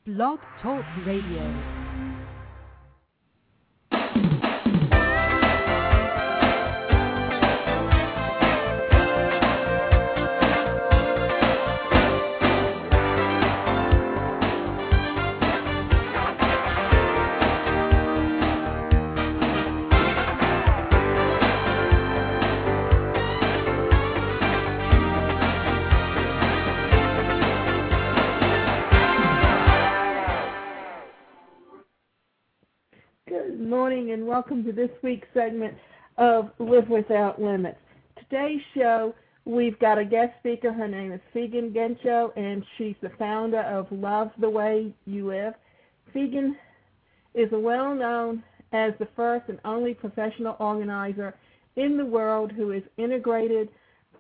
Blog Talk Radio. Good morning and welcome to this week's segment of Live Without Limits. Today's show, we've got a guest speaker. Her name is Figen Gencho, and she's the founder of Love the Way You Live. Figen is well known as the first and only professional organizer in the world who has integrated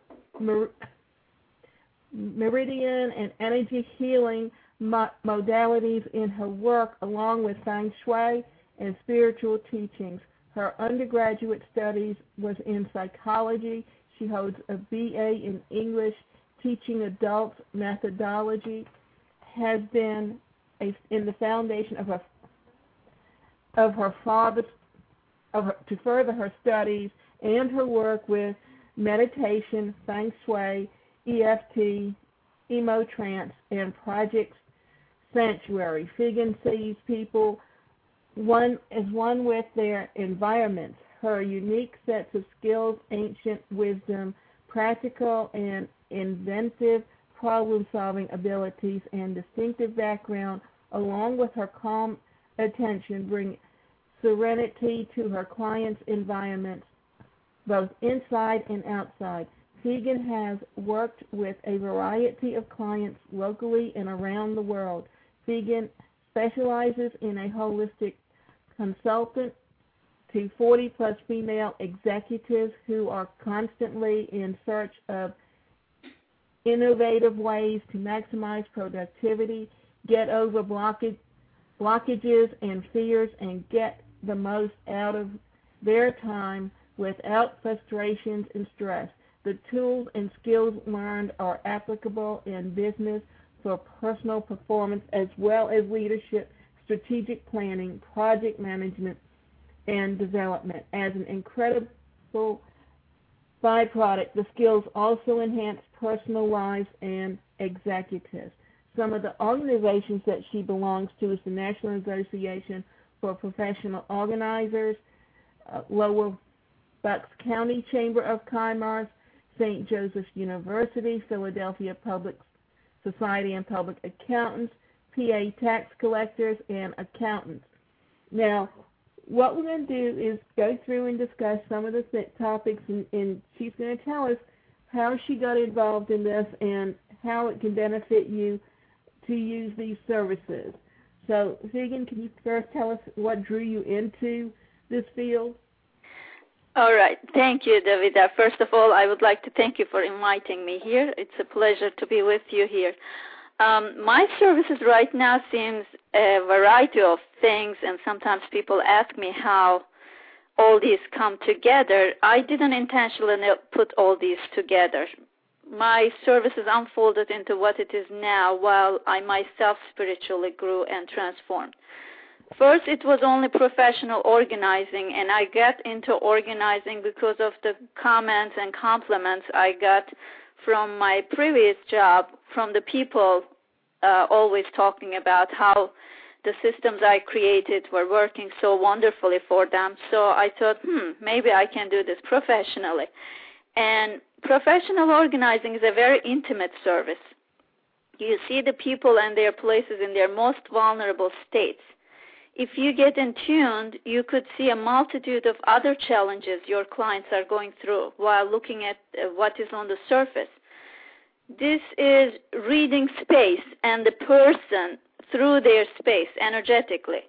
meridian and energy healing modalities in her work, along with Feng Shui and spiritual teachings. Her undergraduate studies was in psychology. She holds a BA in English, teaching adults methodology, has been in the foundation of her father to further her studies and her work with meditation, Feng Shui, EFT, Emotrance, and Project Sanctuary. Figen sees people one with their environments, her unique sets of skills, ancient wisdom, practical and inventive problem-solving abilities, and distinctive background, along with her calm attention, bring serenity to her clients' environments, both inside and outside. Figen has worked with a variety of clients locally and around the world. Figen specializes in a holistic consultant to 40-plus female executives who are constantly in search of innovative ways to maximize productivity, get over blockages and fears, and get the most out of their time without frustrations and stress. The tools and skills learned are applicable in business for personal performance as well as leadership, strategic planning, project management, and development. As an incredible byproduct, the skills also enhance personal lives and executives. Some of the organizations that she belongs to is the National Association for Professional Organizers, Lower Bucks County Chamber of Commerce, St. Joseph's University, Philadelphia Public Society and Public Accountants, PA Tax Collectors, and Accountants. Now, what we're going to do is go through and discuss some of the topics, and she's going to tell us how she got involved in this and how it can benefit you to use these services. So, Figen, can you first tell us what drew you into this field? All right. Thank you, Davida. First of all, I would like to thank you for inviting me here. It's a pleasure to be with you here. My services right now seems a variety of things, and sometimes people ask me how all these come together. I didn't intentionally put all these together. My services unfolded into what it is now while I myself spiritually grew and transformed. First, it was only professional organizing, and I got into organizing because of the comments and compliments I got from my previous job, from the people always talking about how the systems I created were working so wonderfully for them. So I thought, maybe I can do this professionally. And professional organizing is a very intimate service. You see the people and their places in their most vulnerable states. If you get in tuned, you could see a multitude of other challenges your clients are going through while looking at what is on the surface. This is reading space and the person through their space energetically.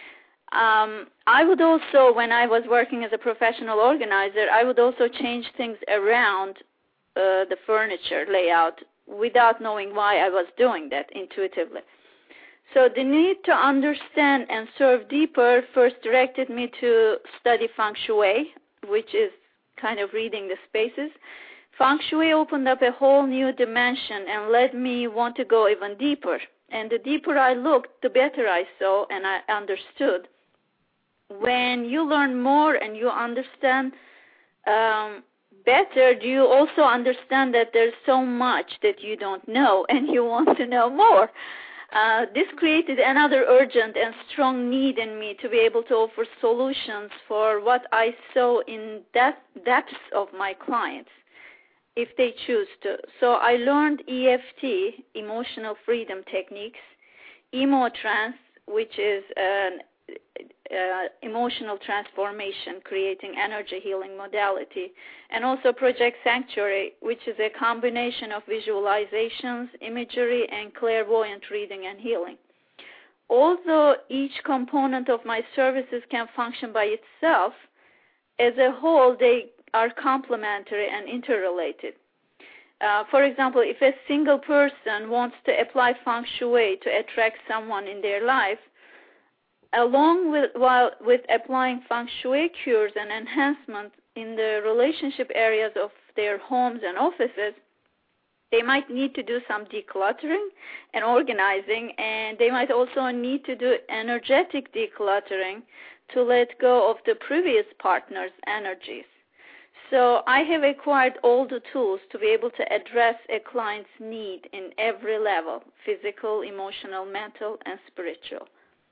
I would also, when I was working as a professional organizer, I would also change things around the furniture layout without knowing why I was doing that intuitively. So the need to understand and serve deeper first directed me to study Feng Shui, which is kind of reading the spaces. Feng Shui opened up a whole new dimension and led me want to go even deeper And the deeper I looked, the better I saw and I understood. When you learn more and you understand better, do you also understand that there's so much that you don't know and you want to know more? This created another urgent and strong need in me to be able to offer solutions for what I saw in depths of my clients, if they choose to. So I learned EFT, Emotional Freedom Techniques, Emotrance, which is an emotional transformation, creating energy healing modality, and also Project Sanctuary, which is a combination of visualizations, imagery, and clairvoyant reading and healing. Although each component of my services can function by itself, as a whole they are complementary and interrelated. For example, if a single person wants to apply feng shui to attract someone in their life, along with applying feng shui cures and enhancements in the relationship areas of their homes and offices, they might need to do some decluttering and organizing, and they might also need to do energetic decluttering to let go of the previous partner's energies. So I have acquired all the tools to be able to address a client's need in every level: physical, emotional, mental, and spiritual.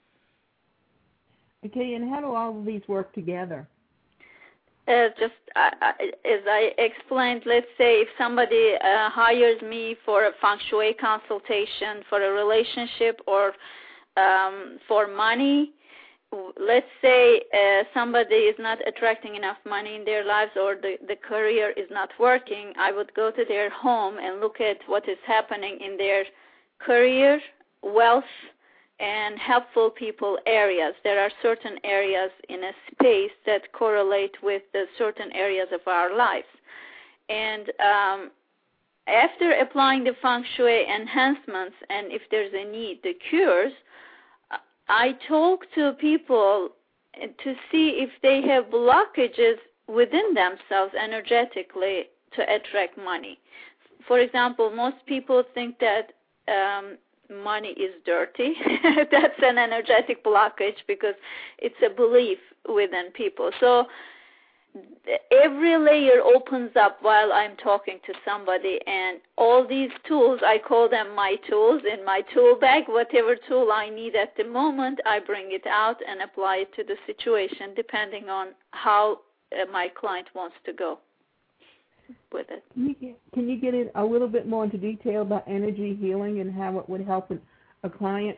Okay, and how do all of these work together? As I explained, let's say if somebody hires me for a feng shui consultation for a relationship or for money, let's say somebody is not attracting enough money in their lives, or the career is not working, I would go to their home and look at what is happening in their career, wealth, and helpful people areas. There are certain areas in a space that correlate with the certain areas of our lives. And after applying the feng shui enhancements, and if there's a need, the cures, I talk to people to see if they have blockages within themselves energetically to attract money. For example, most people think that money is dirty. That's an energetic blockage because it's a belief within people. So every layer opens up while I'm talking to somebody, and all these tools, I call them my tools in my tool bag. Whatever tool I need at the moment, I bring it out and apply it to the situation depending on how my client wants to go with it. Can you get in a little bit more into detail about energy healing and how it would help a client?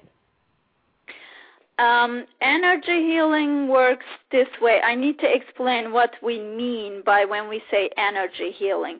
Energy healing works this way. I need to explain what we mean by when we say energy healing.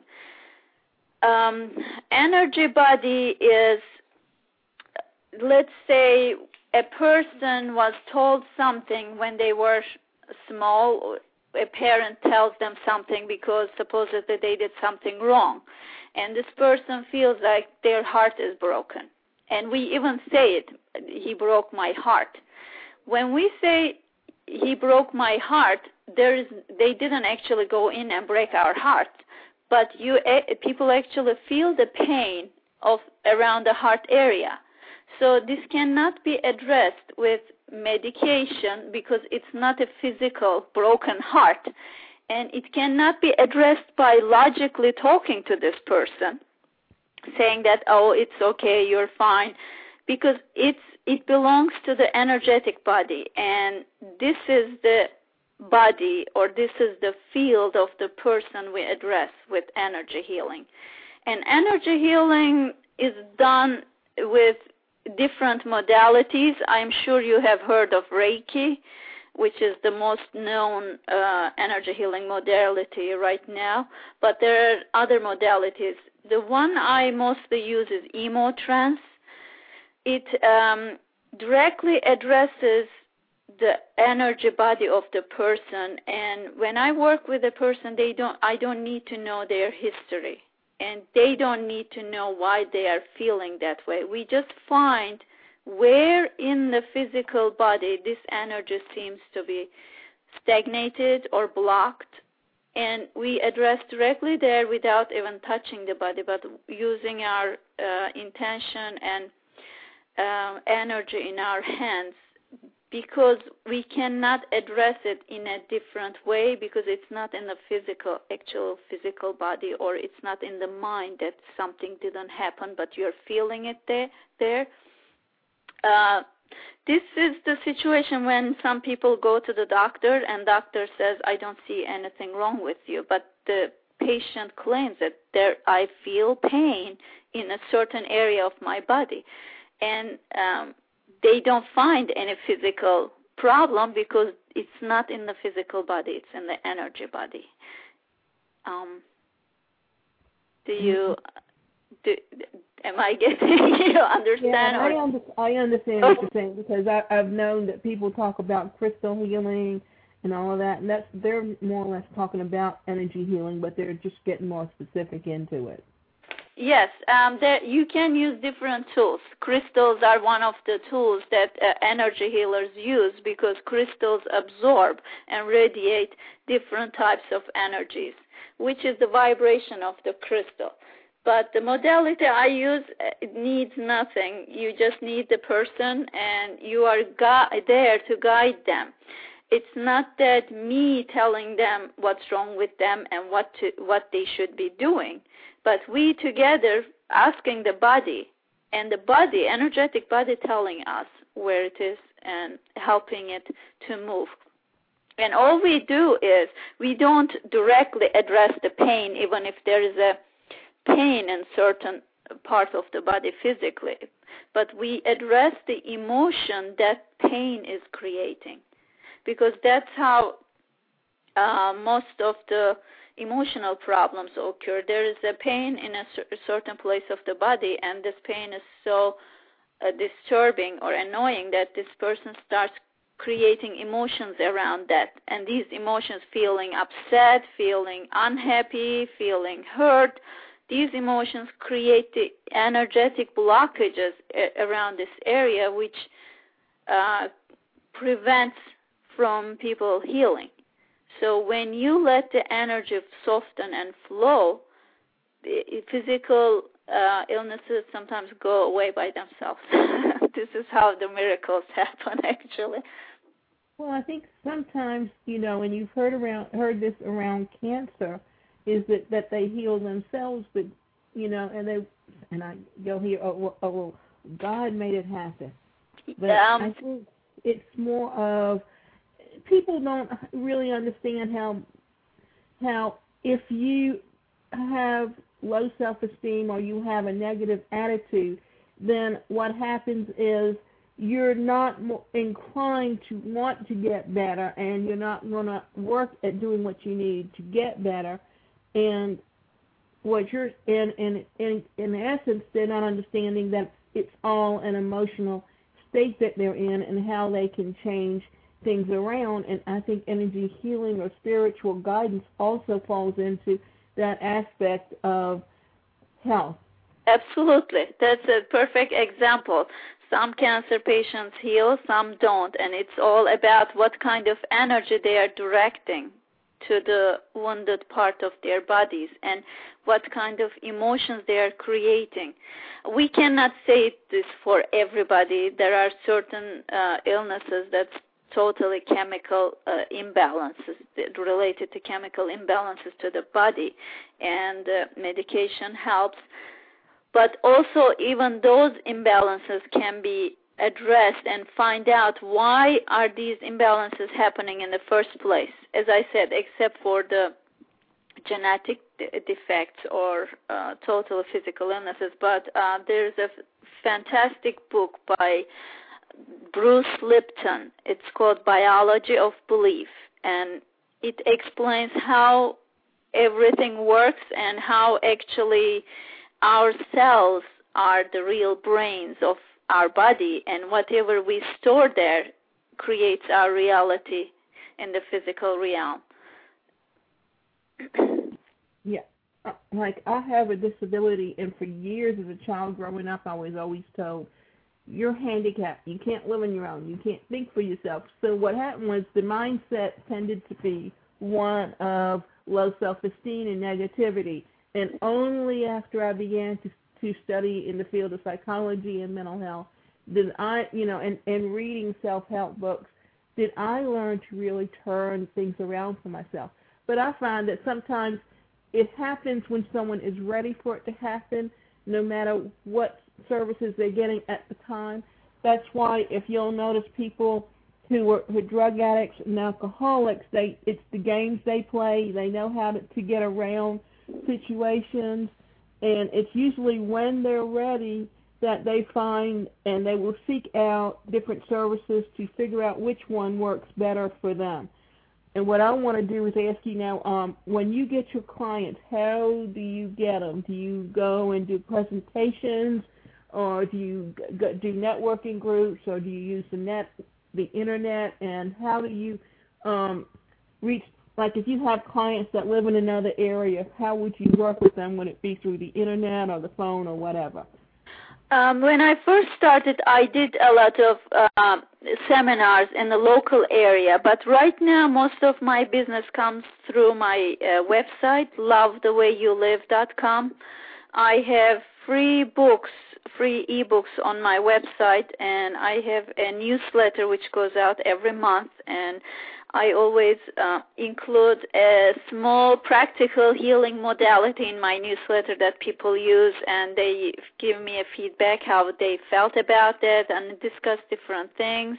Energy body is, let's say a person was told something when they were small. A parent tells them something because supposedly they did something wrong, and this person feels like their heart is broken. And we even say it, he broke my heart. When we say he broke my heart, they didn't actually go in and break our heart, but people actually feel the pain of around the heart area. So this cannot be addressed with medication because it's not a physical broken heart, and it cannot be addressed by logically talking to this person, saying that, oh, it's okay, you're fine, because it belongs to the energetic body, and this is the body, or this is the field of the person we address with energy healing. And energy healing is done with different modalities. I'm sure you have heard of Reiki, which is the most known energy healing modality right now, but there are other modalities. The one I mostly use is Emotrance. It directly addresses the energy body of the person, and when I work with a person, I don't need to know their history, and they don't need to know why they are feeling that way. We just find where in the physical body this energy seems to be stagnated or blocked, and we address directly there without even touching the body, but using our intention and energy in our hands, because we cannot address it in a different way, because it's not in the actual physical body, or it's not in the mind that something didn't happen, but you're feeling it there. This is the situation when some people go to the doctor and doctor says, I don't see anything wrong with you, but the patient claims that I feel pain in a certain area of my body. And they don't find any physical problem because it's not in the physical body, it's in the energy body. Am I getting you understand? Yeah, I understand what you're saying, because I've known that people talk about crystal healing and all of that, and they're more or less talking about energy healing, but they're just getting more specific into it. Yes, you can use different tools. Crystals are one of the tools that energy healers use, because crystals absorb and radiate different types of energies, which is the vibration of the crystal. But the modality I use, it needs nothing. You just need the person, and you are there to guide them. It's not that me telling them what's wrong with them and what they should be doing, but we together asking the body, and the body, energetic body, telling us where it is and helping it to move. And all we do is we don't directly address the pain, even if there is a pain in certain parts of the body physically, but we address the emotion that pain is creating, because that's how most of the emotional problems occur. There is a pain in a certain place of the body, and this pain is so disturbing or annoying that this person starts creating emotions around that, and these emotions, feeling upset, feeling unhappy, feeling hurt, these emotions create the energetic blockages around this area, which prevents from people healing. So when you let the energy soften and flow, the physical illnesses sometimes go away by themselves. This is how the miracles happen, actually. Well, I think sometimes, and you've heard this around cancer, is that they heal themselves, but and I go here, well, God made it happen. But I think it's more of, people don't really understand how if you have low self-esteem or you have a negative attitude, then what happens is you're not inclined to want to get better, and you're not going to work at doing what you need to get better. And what you're in essence, they're not understanding that it's all an emotional state that they're in, and how they can change things around. And I think energy healing or spiritual guidance also falls into that aspect of health. Absolutely. That's a perfect example. Some cancer patients heal, some don't, and it's all about what kind of energy they are directing to the wounded part of their bodies, and what kind of emotions they are creating. We cannot say this for everybody. There are certain illnesses that's totally chemical imbalances, related to chemical imbalances to the body, and medication helps. But also, even those imbalances can be addressed and find out why are these imbalances happening in the first place. As I said, except for the genetic defects or total physical illnesses. But there's a fantastic book by Bruce Lipton. It's called Biology of Belief, and it explains how everything works and how actually our cells are the real brains of our body, and whatever we store there creates our reality in the physical realm. Yeah. Like, I have a disability, and for years as a child growing up, I was always told, you're handicapped, you can't live on your own, you can't think for yourself. So what happened was the mindset tended to be one of low self-esteem and negativity. And only after I began to study in the field of psychology and mental health did I, and reading self-help books, did I learn to really turn things around for myself? But I find that sometimes it happens when someone is ready for it to happen, no matter what services they're getting at the time. That's why if you'll notice people who are drug addicts and alcoholics, it's the games they play. They know how to get around situations, and it's usually when they're ready that they find and they will seek out different services to figure out which one works better for them. And what I want to do is ask you now, when you get your clients, how do you get them? Do you go and do presentations, or do you do networking groups, or do you use the internet, and how do you reach, like if you have clients that live in another area, how would you work with them? Would it be through the internet or the phone or whatever? When I first started, I did a lot of seminars in the local area, but right now most of my business comes through my website, lovethewayoulive.com. I have free books, free ebooks on my website, and I have a newsletter which goes out every month, and I always include a small practical healing modality in my newsletter that people use, and they give me a feedback how they felt about it and discuss different things.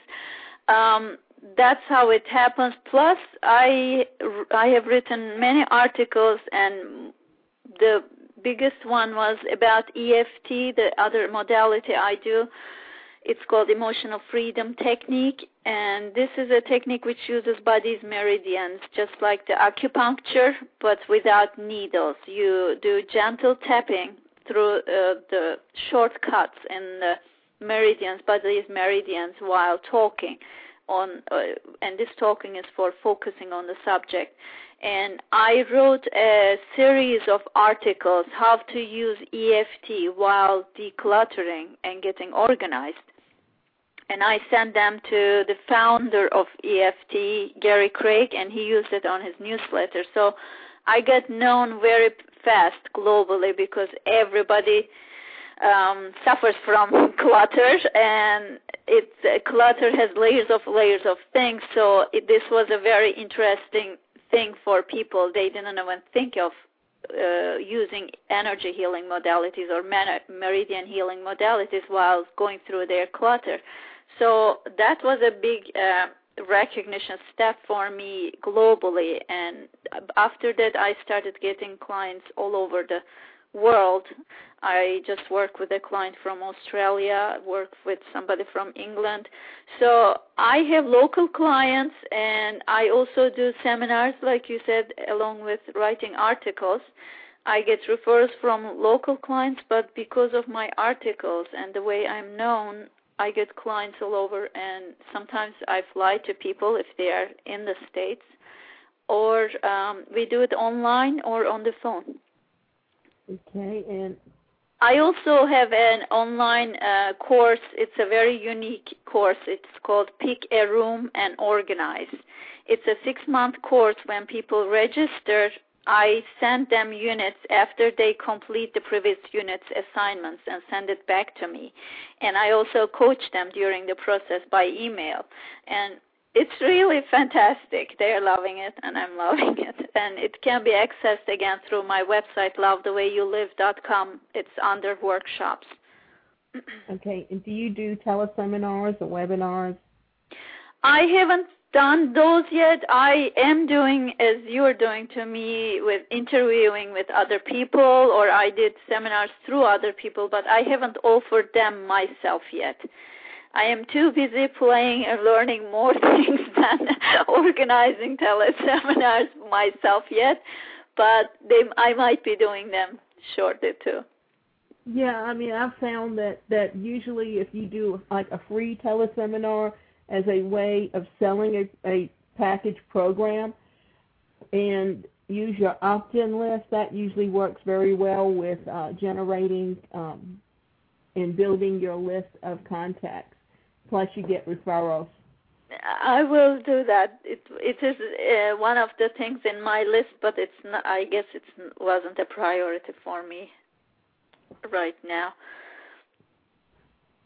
That's how it happens. Plus, I have written many articles, and the biggest one was about EFT, the other modality I do. It's called Emotional Freedom Technique, and this is a technique which uses body's meridians, just like the acupuncture, but without needles. You do gentle tapping through the shortcuts in the meridians, body's meridians, while talking and this talking is for focusing on the subject. And I wrote a series of articles how to use EFT while decluttering and getting organized. And I sent them to the founder of EFT, Gary Craig, and he used it on his newsletter. So I got known very fast globally because everybody suffers from clutter, and clutter has layers of things. So this was a very interesting thing for people. They didn't even think of using energy healing modalities or meridian healing modalities while going through their clutter. So that was a big recognition step for me globally, and after that I started getting clients all over the world. I just work with a client from Australia, work with somebody from England. So I have local clients, and I also do seminars, like you said, along with writing articles. I get referrals from local clients, but because of my articles and the way I'm known, I get clients all over, and sometimes I fly to people if they are in the States, or we do it online or on the phone. Okay, and I also have an online course. It's a very unique course. It's called Pick a Room and Organize. It's a 6-month course. When people register, I send them units after they complete the previous units assignments and send it back to me. And I also coach them during the process by email. And it's really fantastic. They're loving it, and I'm loving it. And it can be accessed again through my website, lovethewayoulive.com. It's under workshops. Okay, and do you do teleseminars or webinars? I haven't done those yet. I am doing, as you're doing to me, with interviewing with other people, or I did seminars through other people, but I haven't offered them myself yet. I am too busy playing and learning more things than organizing teleseminars myself yet, but I might be doing them shortly too. Yeah, I mean, I've found that usually if you do like a free teleseminar as a way of selling a package program and use your opt-in list, that usually works very well with generating and building your list of contacts. Plus, you get referrals. I will do that. It is one of the things in my list, but it's not, I guess it wasn't a priority for me right now.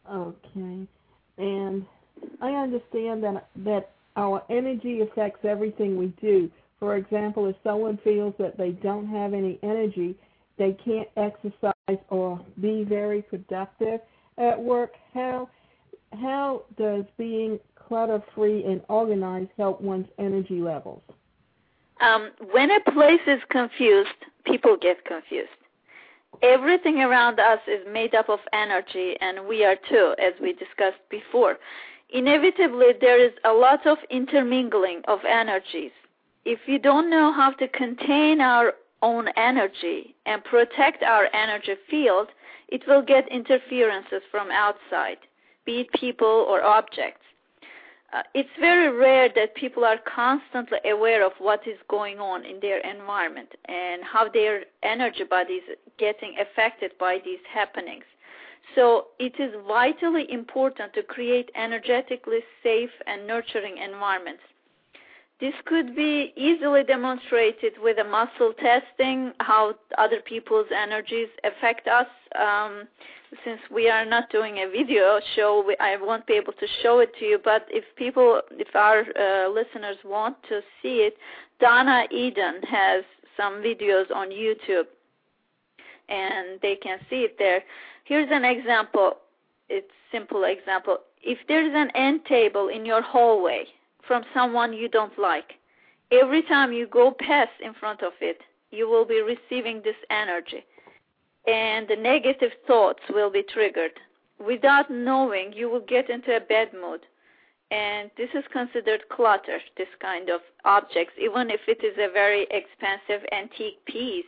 Okay. And I understand that our energy affects everything we do. For example, if someone feels that they don't have any energy, they can't exercise or be very productive at work. How does being clutter-free and organized help one's energy levels? When a place is confused, people get confused. Everything around us is made up of energy, and we are too, as we discussed before. Inevitably, there is a lot of intermingling of energies. If you don't know how to contain our own energy and protect our energy field, it will get interferences from outside, be it people or objects. It's very rare that people are constantly aware of what is going on in their environment and how their energy body is getting affected by these happenings. So it is vitally important to create energetically safe and nurturing environments. This could be easily demonstrated with a muscle testing, how other people's energies affect us. Since we are not doing a video show, I won't be able to show it to you, but if our listeners want to see it, Donna Eden has some videos on YouTube, and they can see it there. Here's an example. It's a simple example. If there's an end table in your hallway from someone you don't like, every time you go past in front of it, you will be receiving this energy, and the negative thoughts will be triggered. Without knowing, you will get into a bad mood, and this is considered clutter, this kind of objects, even if it is a very expensive antique piece.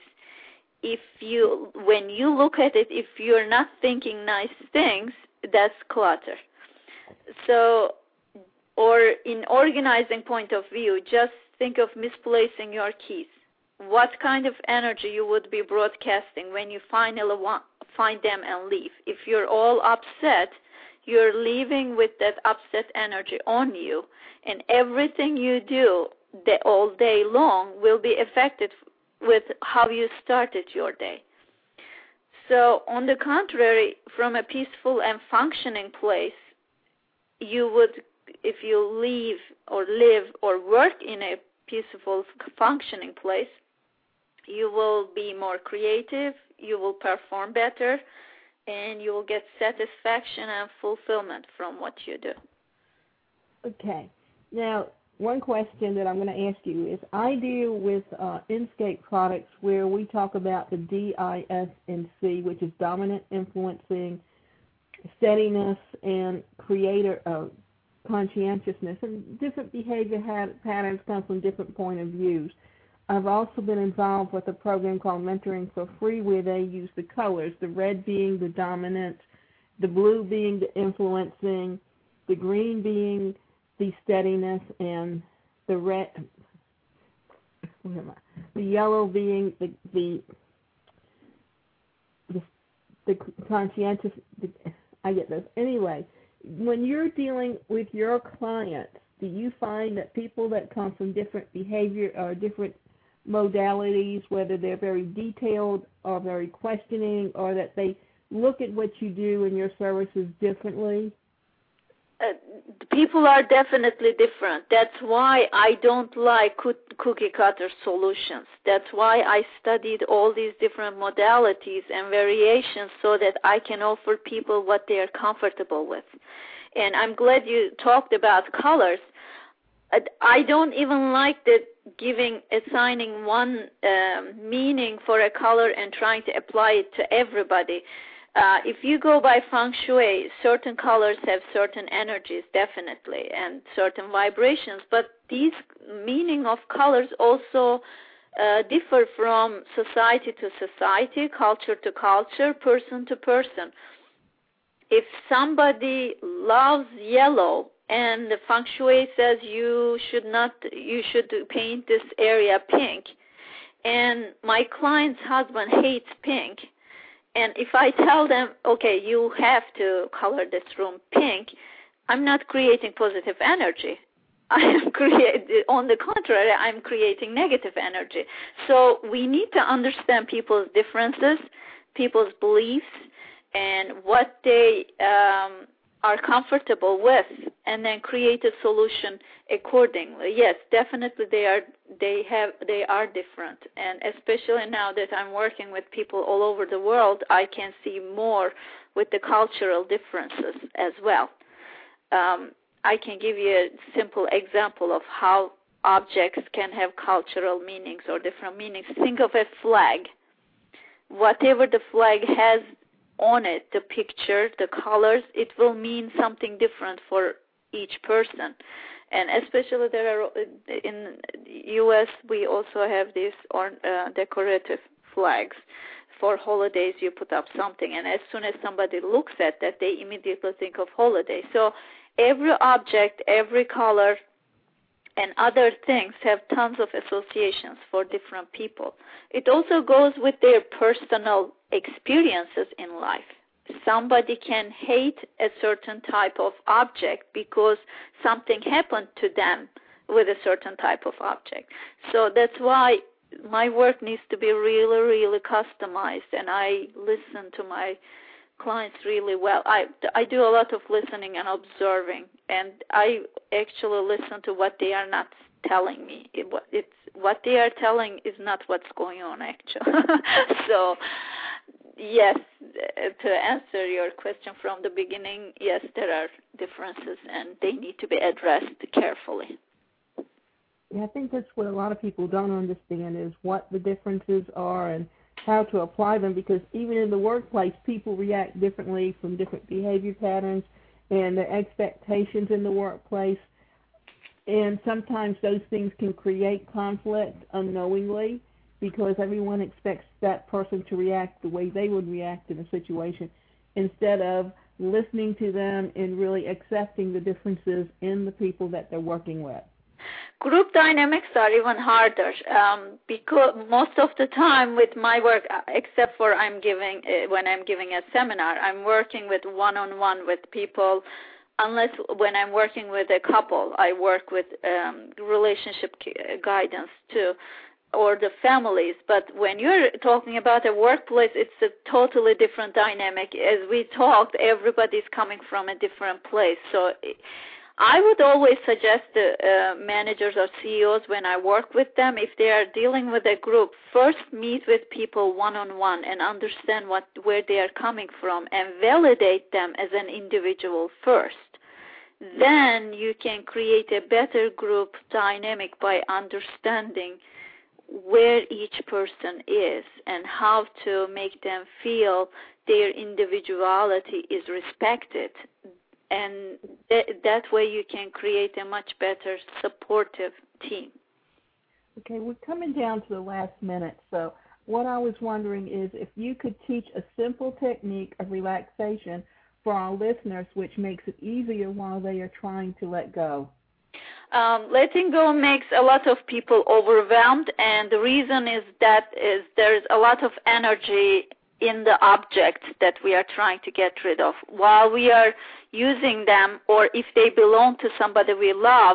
When you look at it, if you're not thinking nice things, that's clutter. So, or in organizing point of view, just think of misplacing your keys. What kind of energy you would be broadcasting when you finally find them and leave? If you're all upset, you're leaving with that upset energy on you, and everything you do all day long will be affected with how you started your day. So on the contrary, from a peaceful and functioning place, you would, if you leave or live or work in a peaceful, functioning place, you will be more creative, you will perform better, and you will get satisfaction and fulfillment from what you do. Okay. Now, one question that I'm going to ask you is, I deal with Inscape products where we talk about the DISC, which is dominant, influencing, steadiness, and creator conscientiousness. And different behavior patterns come from different point of views. I've also been involved with a program called Mentoring for Free, where they use the colors, the red being the dominant, the blue being the influencing, the green being the steadiness, and the yellow being the conscientious. I get this. Anyway, when you're dealing with your clients, do you find that people that come from different behavior or different modalities, whether they're very detailed or very questioning, or that they look at what you do in your services differently? People are definitely different. That's why I don't like cookie cutter solutions. That's why I studied all these different modalities and variations so that I can offer people what they are comfortable with. And I'm glad you talked about colors. I don't even like that assigning one meaning for a color and trying to apply it to everybody. If you go by feng shui, certain colors have certain energies, definitely, and certain vibrations, but these meaning of colors also differ from society to society, culture to culture, person to person. If somebody loves yellow and the feng shui says you should paint this area pink, and my client's husband hates pink, and if I tell them, okay, you have to color this room pink, I'm not creating positive energy. On the contrary, I'm creating negative energy. So we need to understand people's differences, people's beliefs, and what they are comfortable with, and then create a solution accordingly. Yes, definitely they are different, and especially now that I'm working with people all over the world, I can see more with the cultural differences as well. I can give you a simple example of how objects can have cultural meanings or different meanings. Think of a flag. Whatever the flag has on it, the picture, the colors, it will mean something different for each person. And especially there are in U.S. we also have these decorative flags. For holidays, you put up something, and as soon as somebody looks at that, they immediately think of holiday. So every object, every color, and other things have tons of associations for different people. It also goes with their personal experiences in life. Somebody can hate a certain type of object because something happened to them with a certain type of object. So that's why my work needs to be really, really customized, and I listen to my clients really well. I do a lot of listening and observing, and I actually listen to what they are not telling me. It's what they are telling is not what's going on, actually. So, yes, to answer your question from the beginning, yes, there are differences, and they need to be addressed carefully. Yeah, I think that's what a lot of people don't understand is what the differences are and how to apply them, because even in the workplace, people react differently from different behavior patterns and their expectations in the workplace. And sometimes those things can create conflict unknowingly because everyone expects that person to react the way they would react in a situation instead of listening to them and really accepting the differences in the people that they're working with. Group dynamics are even harder because most of the time with my work, except for when I'm giving a seminar, I'm working with one-on-one with people. Unless when I'm working with a couple, I work with relationship guidance too, or the families. But when you're talking about a workplace, it's a totally different dynamic. As we talked, everybody's coming from a different place. So I would always suggest the managers or CEOs when I work with them, if they are dealing with a group, first meet with people one-on-one and understand where they are coming from and validate them as an individual first. Then you can create a better group dynamic by understanding where each person is and how to make them feel their individuality is respected. And that way you can create a much better supportive team. Okay, we're coming down to the last minute. So what I was wondering is if you could teach a simple technique of relaxation for our listeners, which makes it easier while they are trying to let go. Letting go makes a lot of people overwhelmed, and the reason is there's a lot of energy in the object that we are trying to get rid of. While we are using them, or if they belong to somebody we love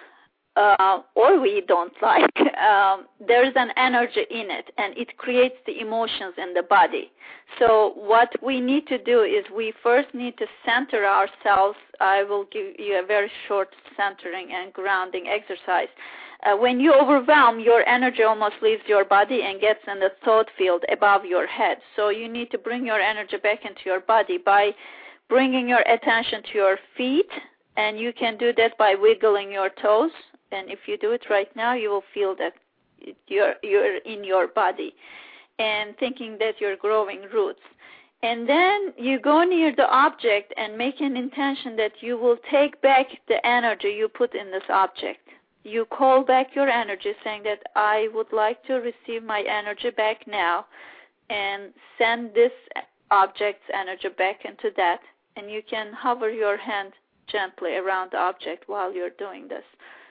or we don't like, there's an energy in it, and it creates the emotions in the body. So what we need to do is we first need to center ourselves. I will give you a very short centering and grounding exercise. When you overwhelm, your energy almost leaves your body and gets in the thought field above your head. So you need to bring your energy back into your body by bringing your attention to your feet, and you can do that by wiggling your toes. And if you do it right now, you will feel that you're in your body and thinking that you're growing roots. And then you go near the object and make an intention that you will take back the energy you put in this object. You call back your energy saying that I would like to receive my energy back now and send this object's energy back into that. And you can hover your hand gently around the object while you're doing this.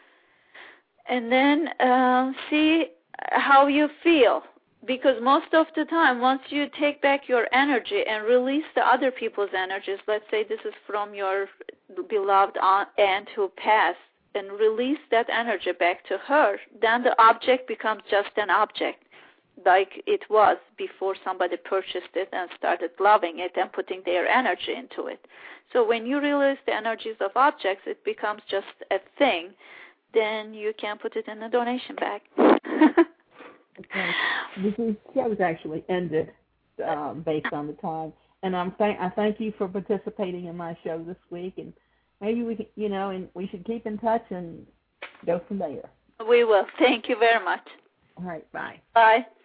And then see how you feel. Because most of the time, once you take back your energy and release the other people's energies, let's say this is from your beloved aunt who passed, and release that energy back to her, then the object becomes just an object. like it was before somebody purchased it and started loving it and putting their energy into it. So when you release the energies of objects, it becomes just a thing. Then you can put it in a donation bag. Okay. This show was actually ended based on the time, and I thank you for participating in my show this week, and maybe we can, and we should keep in touch and go from there. We will. Thank you very much. All right. Bye. Bye.